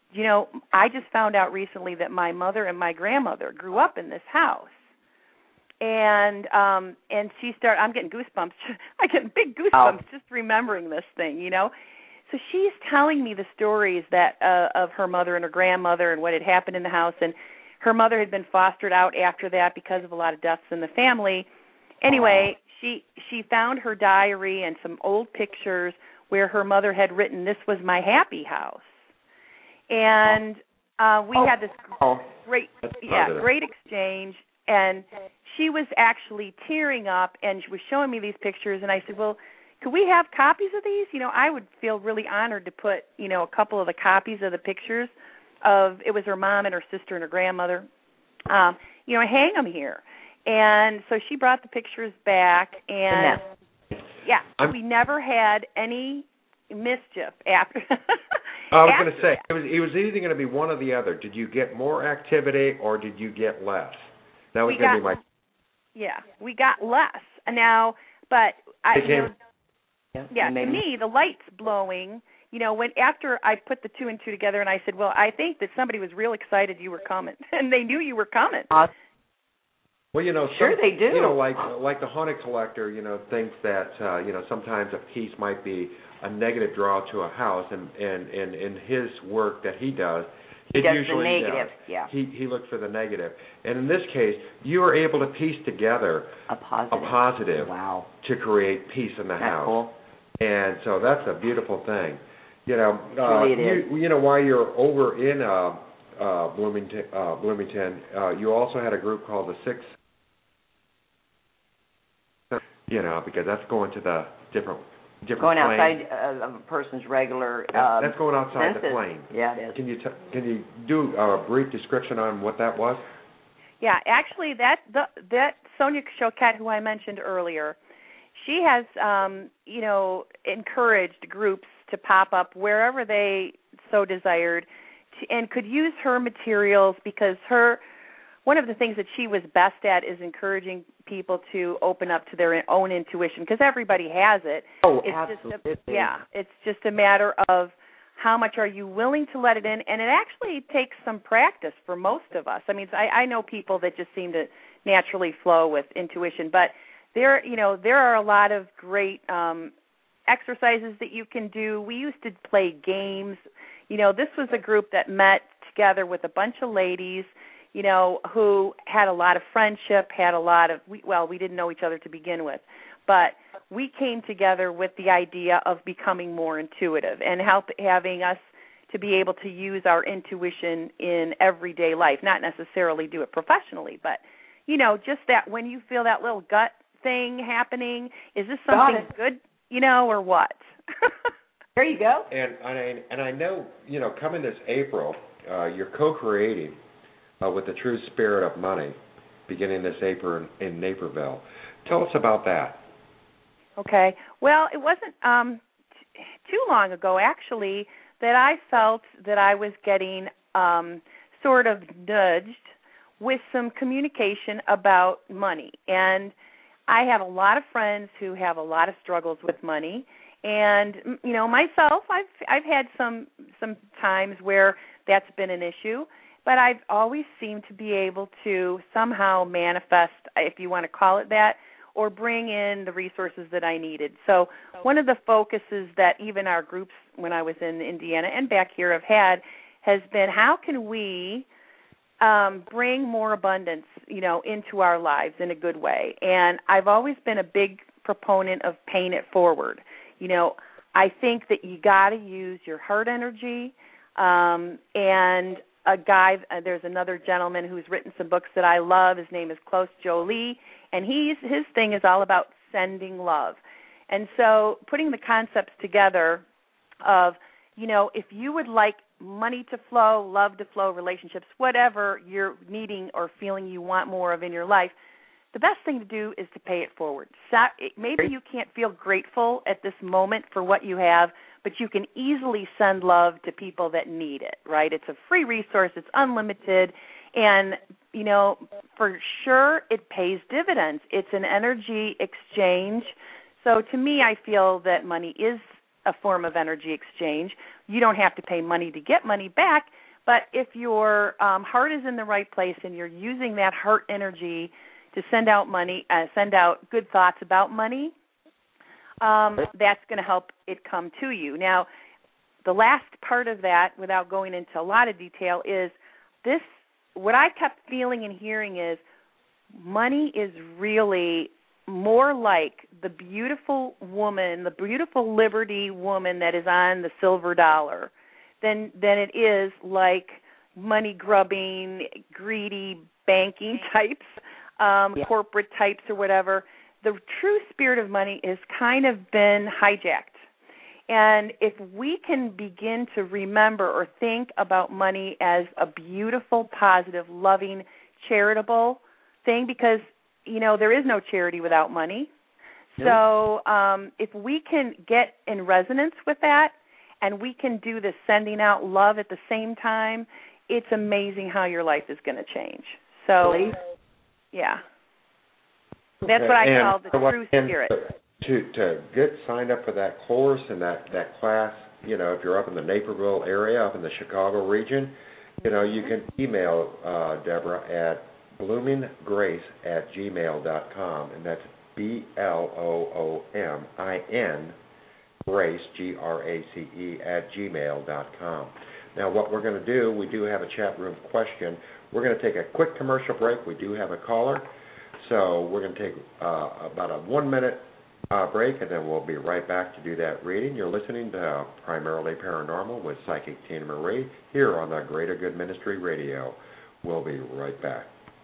I just found out recently that my mother and my grandmother grew up in this house. And she started. I'm getting goosebumps. I get big goosebumps just remembering this thing, you know. So she's telling me the stories that of her mother and her grandmother and what had happened in the house, and her mother had been fostered out after that because of a lot of deaths in the family. Anyway, she found her diary and some old pictures where her mother had written, "This was my happy house," and we had this great exchange. And she was actually tearing up, and she was showing me these pictures, and I said, well, could we have copies of these? You know, I would feel really honored to put, you know, a couple of the copies of the pictures of, it was her mom and her sister and her grandmother, you know, hang them here. And so she brought the pictures back, and, we never had any mischief after. I was going to say, it was either going to be one or the other. Did you get more activity or did you get less? That was going to be my... Yeah, we got less. Now, but to me, the light's blowing. You know, after I put the 2 and 2 together, and I said, well, I think that somebody was real excited you were coming, and they knew you were coming. Well, you know, sure they do. You know, like the haunted collector, you know, thinks that you know, sometimes a piece might be a negative draw to a house, and in his work that he does. He does the negative, He looks for the negative. And in this case, you were able to piece together a positive to create peace in the house. Cool. And so that's a beautiful thing. You know, really you know, while you're over in Bloomington, you also had a group called the Six, you know, because that's going to the different going plane. outside of a person's regular that's going outside senses. the plane. Yeah, it is. Can you do a brief description on what that was? Yeah, actually, that Sonia Choquette, who I mentioned earlier, she has you know, encouraged groups to pop up wherever they so desired, and could use her materials, because one of the things that she was best at is encouraging people to open up to their own intuition, because everybody has it. Absolutely. It's just a matter of how much are you willing to let it in, and it actually takes some practice for most of us. I mean, I know people that just seem to naturally flow with intuition, but there are a lot of great exercises that you can do. We used to play games. You know, this was a group that met together with a bunch of ladies, you know, who had a lot of friendship, we didn't know each other to begin with, but we came together with the idea of becoming more intuitive and having us to be able to use our intuition in everyday life, not necessarily do it professionally, but, you know, just that when you feel that little gut thing happening, is this something good, you know, or what? There you go. And I know, you know, coming this April, you're co-creating with the True Spirit of Money, beginning this April in Naperville. Tell us about that. Okay. Well, it wasn't too long ago, actually, that I felt that I was getting sort of nudged with some communication about money. And I have a lot of friends who have a lot of struggles with money. And, you know, myself, I've had some times where that's been an issue. But I've always seemed to be able to somehow manifest, if you want to call it that, or bring in the resources that I needed. So one of the focuses that even our groups, when I was in Indiana and back here, have had has been, how can we bring more abundance, you know, into our lives in a good way? And I've always been a big proponent of paying it forward. You know, I think that you got to use your heart energy, and a guy, there's another gentleman who's written some books that I love. His name is Klaus Jolie, and his thing is all about sending love. And so putting the concepts together of, you know, if you would like money to flow, love to flow, relationships, whatever you're needing or feeling you want more of in your life, the best thing to do is to pay it forward. Maybe you can't feel grateful at this moment for what you have, but you can easily send love to people that need it, right? It's a free resource. It's unlimited. And, you know, for sure it pays dividends. It's an energy exchange. So to me, I feel that money is a form of energy exchange. You don't have to pay money to get money back, but if your heart is in the right place and you're using that heart energy to send out money, send out good thoughts about money, that's going to help it come to you. Now, the last part of that, without going into a lot of detail, is this. What I kept feeling and hearing is money is really more like the beautiful woman, the beautiful Liberty woman that is on the silver dollar than it is like money-grubbing, greedy banking types, corporate types or whatever. The true spirit of money is kind of been hijacked. And if we can begin to remember or think about money as a beautiful, positive, loving, charitable thing, because, you know, there is no charity without money. So if we can get in resonance with that and we can do the sending out love at the same time, it's amazing how your life is going to change. So, yeah. That's what I call the true spirit. To get signed up for that course and that class, you know, if you're up in the Naperville area, up in the Chicago region, you know, you can email Deborah at bloominggrace@gmail.com, and that's BLOOMIN Grace, GRACE @gmail.com. Now, what we're going to do, we do have a chat room question. We're going to take a quick commercial break. We do have a caller, so we're going to take about a 1-minute break, and then we'll be right back to do that reading. You're listening to Primarily Paranormal with Psychic Tina Marie here on the Greater Good Ministry Radio. We'll be right back.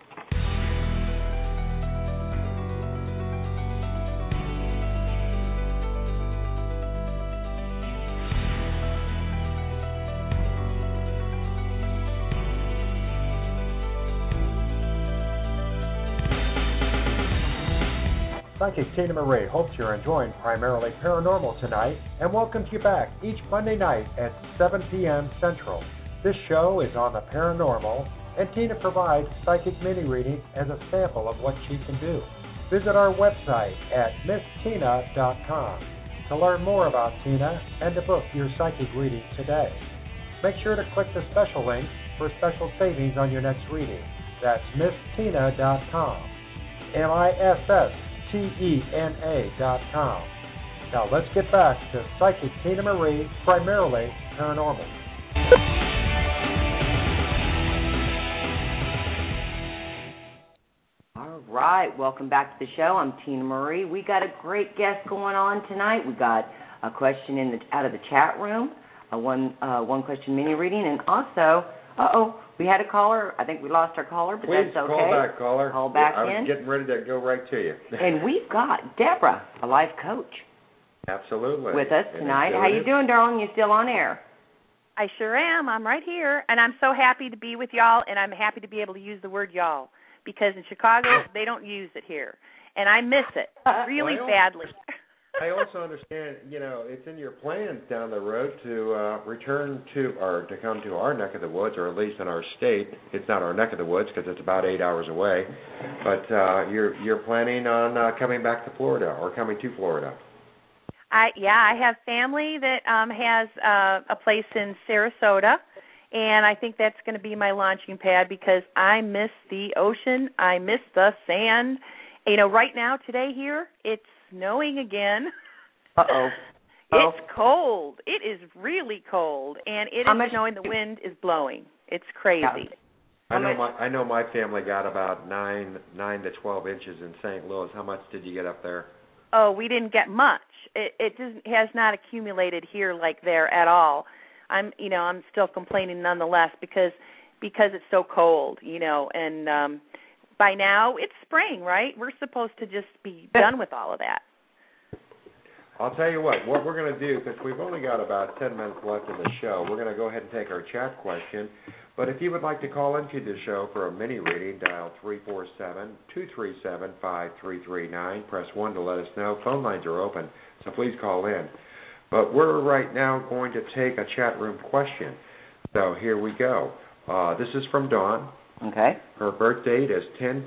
Psychic Tina Marie hopes you're enjoying Primarily Paranormal tonight and welcomes you back each Monday night at 7 p.m. Central. This show is on the paranormal, and Tina provides psychic mini-readings as a sample of what she can do. Visit our website at MissTina.com to learn more about Tina and to book your psychic reading today. Make sure to click the special link for special savings on your next reading. That's MissTina.com. MissTina.com. Now let's get back to Psychic Tina Marie, Primarily Paranormal. All right, welcome back to the show. I'm Tina Marie. We got a great guest going on tonight. We got a question out of the chat room, a one question mini reading, and also, we had a caller. I think we lost our caller, but Please that's okay. Call back, caller. Call back in. in. I was getting ready to go right to you. And we've got Deborah, a life coach, Absolutely. with us tonight. How you doing, darling? You still on air? I sure am. I'm right here, and I'm so happy to be with y'all, and I'm happy to be able to use the word y'all, because in Chicago, they don't use it here, and I miss it really badly. I also understand, you know, it's in your plans down the road to return to, or to come to our neck of the woods, or at least in our state. It's not our neck of the woods because it's about 8 hours away, but you're planning on coming back to Florida, or coming to Florida. I have family that has a place in Sarasota, and I think that's going to be my launching pad because I miss the ocean. I miss the sand. You know, right now, today here, it's snowing again. It's cold. It is really cold, and it is snowing. The wind is blowing. It's crazy. I know my family got about 9 to 12 inches in St. Louis. How much did you get up there? Oh, we didn't get much. It has not accumulated here like there at all. I'm still complaining nonetheless because it's so cold, you know, and by now it's spring, right? We're supposed to just be done with all of that. I'll tell you what we're going to do, because we've only got about 10 minutes left in the show. We're going to go ahead and take our chat question. But if you would like to call into the show for a mini reading, dial 347-237-5339. Press 1 to let us know. Phone lines are open, so please call in. But we're right now going to take a chat room question. So here we go. This is from Dawn. Okay. Her birth date is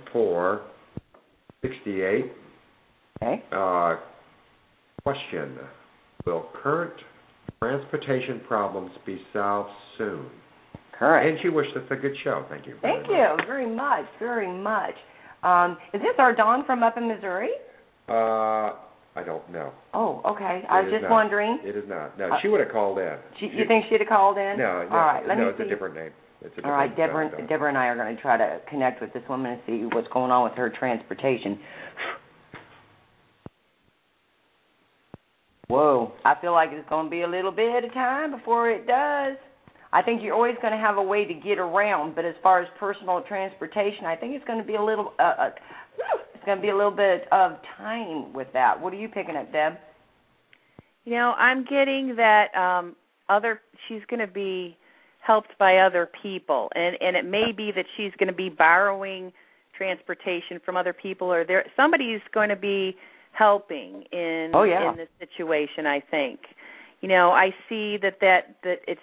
10/4/68. Okay. Question: will current transportation problems be solved soon? Correct. And she wished us a good show. Thank you. Thank you very much, very much. Is this our Dawn from up in Missouri? I don't know. Oh, okay. I was just wondering. It is not. No, she would have called in. You think she'd have called in? No. All right, let me it's see. a different name. It's a different, all right, Deborah and I are going to try to connect with this woman and see what's going on with her transportation. Whoa, I feel like it's going to be a little bit of time before it does. I think you're always going to have a way to get around, but as far as personal transportation, I think it's going to be a little bit of time with that. What are you picking up, Deb? I'm getting that she's going to be helped by other people, and it may be that she's going to be borrowing transportation from other people, or somebody's going to be helping in this situation. I think, I see that it's,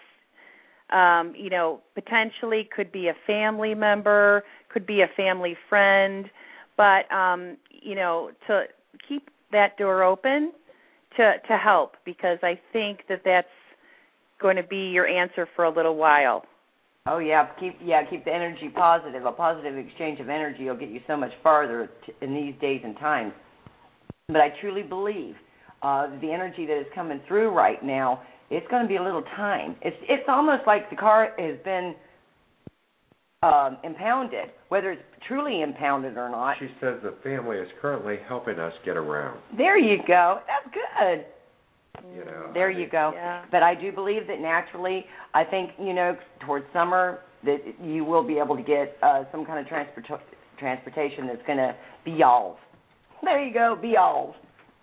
potentially could be a family member, could be a family friend, but to keep that door open to help, because I think that's going to be your answer for a little while. Oh yeah, keep the energy positive. A positive exchange of energy will get you so much farther in these days and times. But I truly believe the energy that is coming through right now, it's going to be a little time. It's almost like the car has been impounded, whether it's truly impounded or not. She says the family is currently helping us get around. There you go. That's good. There you go. Yeah. But I do believe that naturally, I think, towards summer, that you will be able to get some kind of transportation that's going to be y'all's. There you go, be y'all's.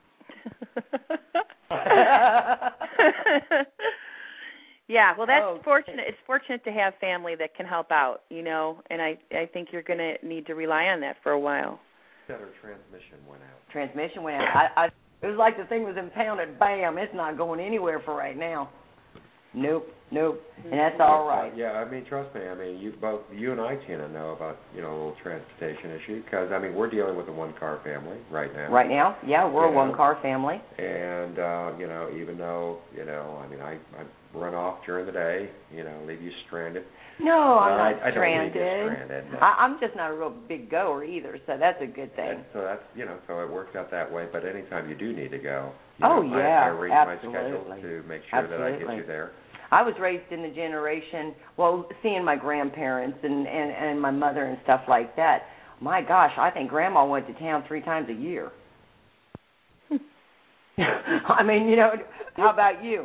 Yeah, well, that's fortunate. It's fortunate to have family that can help out, and I think you're going to need to rely on that for a while. Her transmission went out. Transmission went out. It was like the thing was impounded. Bam! It's not going anywhere for right now. Nope. And that's all right. Yeah, I mean, trust me. I mean, you and I, Tina, know about a little transportation issue, because we're dealing with a one-car family right now. Right now, yeah, we're a one-car family. And even though I run off during the day, leave you stranded. No, I'm not stranded. stranded. I don't leave you stranded. No. I'm just not a real big goer either, so that's a good thing. So that's so it works out that way. But anytime you do need to go, I arrange my schedule to make sure that I get you there. I was raised in the generation, seeing my grandparents and my mother and stuff like that. My gosh, I think Grandma went to town 3 times a year. I mean, how about you?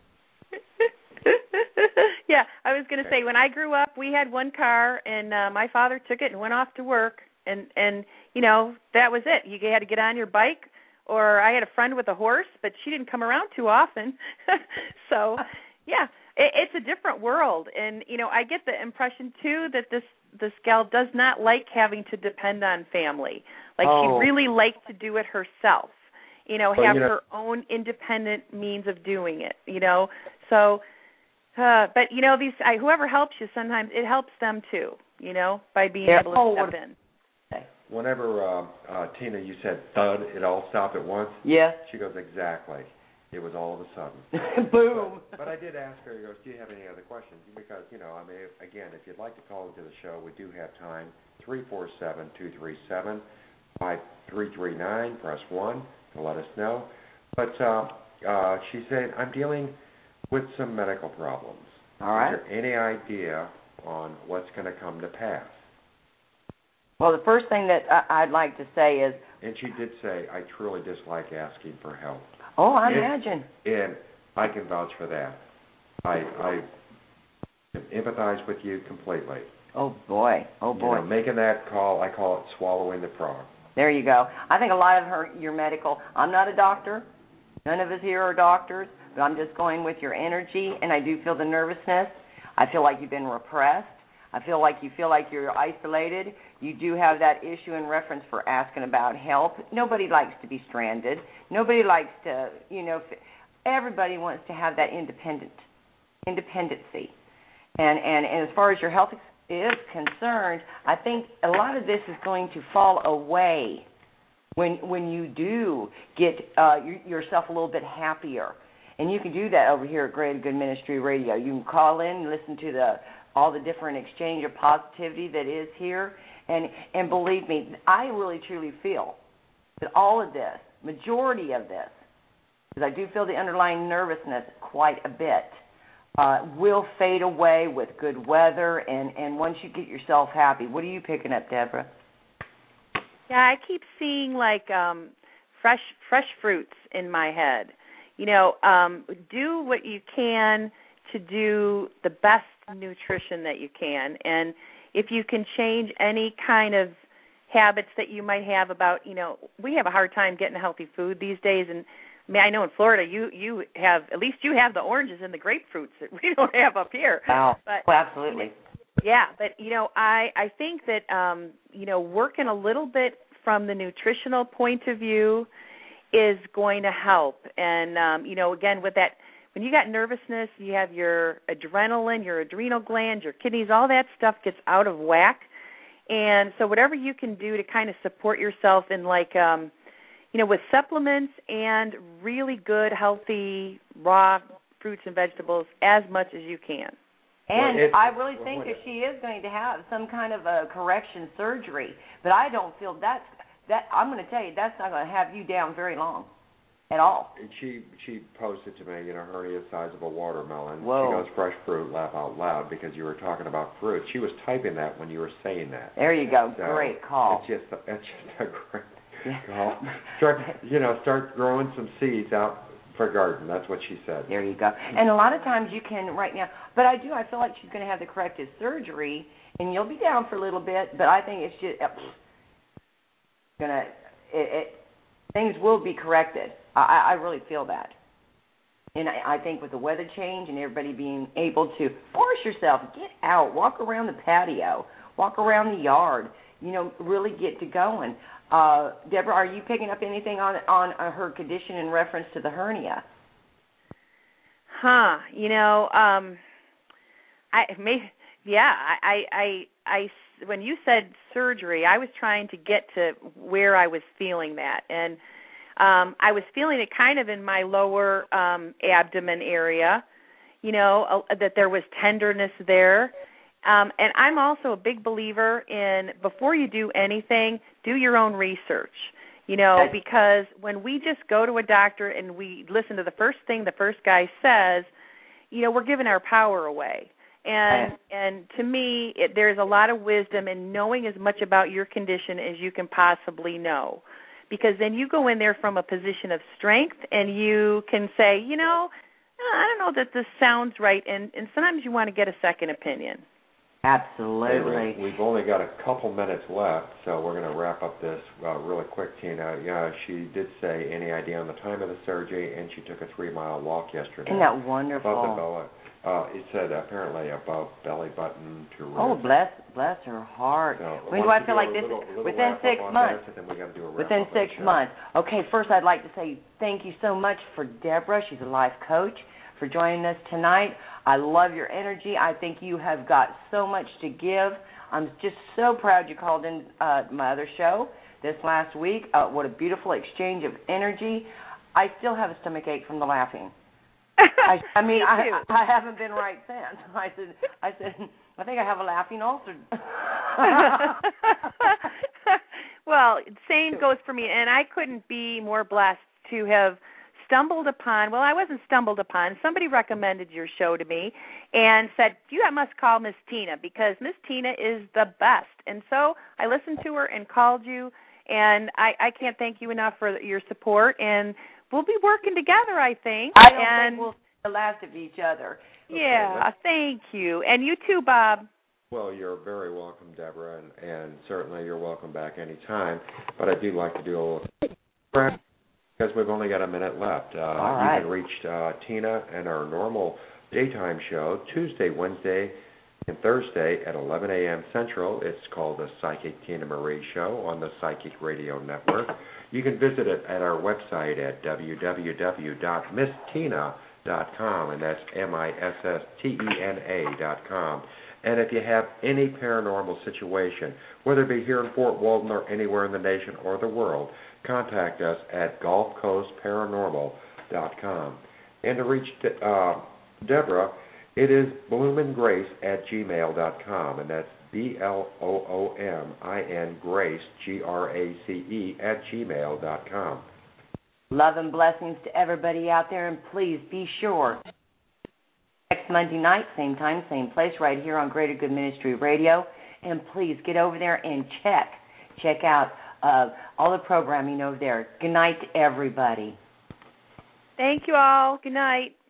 Yeah, I was going to say, when I grew up, we had one car, and my father took it and went off to work, and that was it. You had to get on your bike, or I had a friend with a horse, but she didn't come around too often. So, yeah, it's a different world, and I get the impression too that this gal does not like having to depend on family. Like she really likes to do it herself. Have her own independent means of doing it. So. But whoever helps you, sometimes it helps them too. By being able to step in. Whenever Tina, you said thud, it all stopped at once. Yeah. She goes, exactly. It was all of a sudden. Boom. But I did ask her. He goes, do you have any other questions? Because again, if you'd like to call into the show, we do have time. 347-237-5339. Press 1 to let us know. But she said, I'm dealing with some medical problems. All right. Is there any idea on what's going to come to pass? Well, the first thing that I'd like to say is... And she did say, I truly dislike asking for help. Oh, I imagine. And I can vouch for that. I empathize with you completely. Oh, boy. Making that call, I call it swallowing the frog. There you go. I think a lot of your medical... I'm not a doctor. None of us here are doctors. But I'm just going with your energy, and I do feel the nervousness. I feel like you've been repressed. I feel like you're isolated. You do have that issue in reference for asking about help. Nobody likes to be stranded. Nobody likes to, everybody wants to have that independency. And as far as your health is concerned, I think a lot of this is going to fall away when you do get yourself a little bit happier. And you can do that over here at Great Good Ministry Radio. You can call in and listen to all the different exchange of positivity that is here, And believe me, I really truly feel that all of this, majority of this, because I do feel the underlying nervousness quite a bit, will fade away with good weather and once you get yourself happy. What are you picking up, Deborah? Yeah, I keep seeing like fresh fruits in my head. You know, do what you can to do the best nutrition that you can. And if you can change any kind of habits that you might have about, you know, we have a hard time getting healthy food these days. And I mean, I know in Florida you have, at least you have the oranges and the grapefruits that we don't have up here. Wow, but, absolutely. Yeah, but, you know, I think that, you know, working a little bit from the nutritional point of view is going to help. And, you know, again, with that, when you got nervousness, you have your adrenaline, your adrenal glands, your kidneys, all that stuff gets out of whack. And so whatever you can do to kind of support yourself in like, you know, with supplements and really good, healthy, raw fruits and vegetables as much as you can. And I really think that she is going to have some kind of a correction surgery, but I don't feel that I'm going to tell you, that's not going to have you down very long at all. She posted to me, you know, hernia size of a watermelon. Whoa. She goes, fresh fruit, laugh out loud, because you were talking about fruit. She was typing that when you were saying that. There you go. So great call. It's just a great call. Start growing some seeds out for garden. That's what she said. There you go. And a lot of times you can right now, but I feel like she's going to have the corrective surgery, and you'll be down for a little bit, but I think it's just things will be corrected. I really feel that. And I think with the weather change and everybody being able to force yourself, get out, walk around the patio, walk around the yard, you know, really get to going. Deborah, are you picking up anything on her condition in reference to the hernia? You know, when you said surgery, I was trying to get to where I was feeling that, and I was feeling it kind of in my lower abdomen area, you know, that there was tenderness there. And I'm also a big believer in, before you do anything, do your own research, you know, because when we just go to a doctor and we listen to the first thing the first guy says, you know, we're giving our power away. And to me, there's a lot of wisdom in knowing as much about your condition as you can possibly know, because then you go in there from a position of strength and you can say, you know, I don't know that this sounds right, and sometimes you want to get a second opinion. Absolutely. We've only got a couple minutes left, so we're going to wrap up this really quick, Tina. Yeah, she did say any idea on the time of the surgery, and she took a 3-mile walk yesterday. Isn't that wonderful? Above the belly. It said apparently above belly button to ribs. Oh, bless her heart. So when do I feel like this? Within 6 months. This, and then we got to do a within 6 months. Okay, first I'd like to say thank you so much for Deborah. She's a life coach, for joining us tonight. I love your energy. I think you have got so much to give. I'm just so proud you called in my other show this last week. What a beautiful exchange of energy. I still have a stomach ache from the laughing. I haven't been right since. I said, I think I have a laughing ulcer. Well, same goes for me, and I couldn't be more blessed to have stumbled upon, well, I wasn't stumbled upon, somebody recommended your show to me and said, you must call Miss Tina, because Miss Tina is the best. And so I listened to her and called you, and I can't thank you enough for your support, and we'll be working together, I think. I don't think we'll see the last of each other. Yeah, thank you. And you too, Bob. Well, you're very welcome, Deborah, and certainly you're welcome back anytime. But I do like to do a little because we've only got a minute left. All right. You can reach Tina and our normal daytime show Tuesday, Wednesday, and Thursday at 11 a.m. Central. It's called the Psychic Tina Marie Show on the Psychic Radio Network. You can visit it at our website at www.misstina.com, and that's MISSTENA.com. And if you have any paranormal situation, whether it be here in Fort Walton or anywhere in the nation or the world, contact us at GulfCoastParanormal.com. And to reach Deborah, it is bloomandgrace@gmail.com, and that's BLOOMIN, Grace, GRACE, @gmail.com. Love and blessings to everybody out there, and please be sure next Monday night, same time, same place, right here on Greater Good Ministry Radio. And please get over there and check out all the programming over there. Good night to everybody. Thank you all. Good night.